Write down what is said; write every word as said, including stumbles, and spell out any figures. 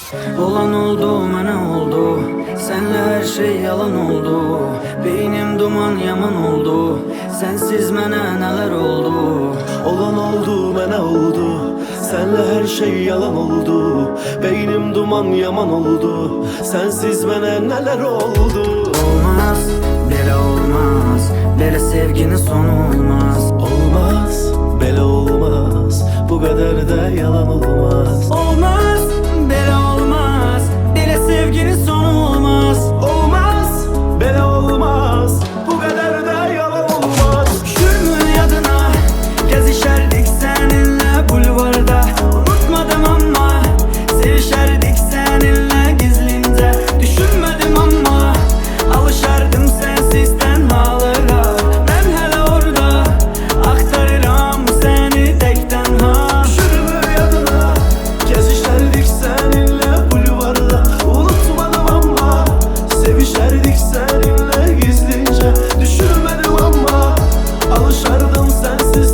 Olan oldu, mənə oldu. Senle her şey yalan oldu. Beynim duman yaman oldu. Sensiz mənə neler oldu. Olan oldu, mənə oldu. Senle her şey yalan oldu. Beynim duman yaman oldu. Sensiz mənə neler oldu. Olmaz, belə olmaz. Belə sevginin sonu olmaz. Olmaz, belə olmaz. Bu kadar da yalan olmaz. Olmaz, belə olmaz. Belə sevginin sonu olmaz. Olmaz, belə olmaz. Bu kadar da yalan olmaz. Düşürmür yadına, gezişerdik seninle bulvarda. Unutmadım ama sevişerdik seninle gizlince. Düşünmedim ama alışardım sensiz tenhalara. Ben hele orada aktarıram seni tek tenha. Düşürmür yadına, gezişerdik seninle bulvarda. Unutmadım ama sevişerdik seninle gizlince. Düşünmedim ama alışardım sensiz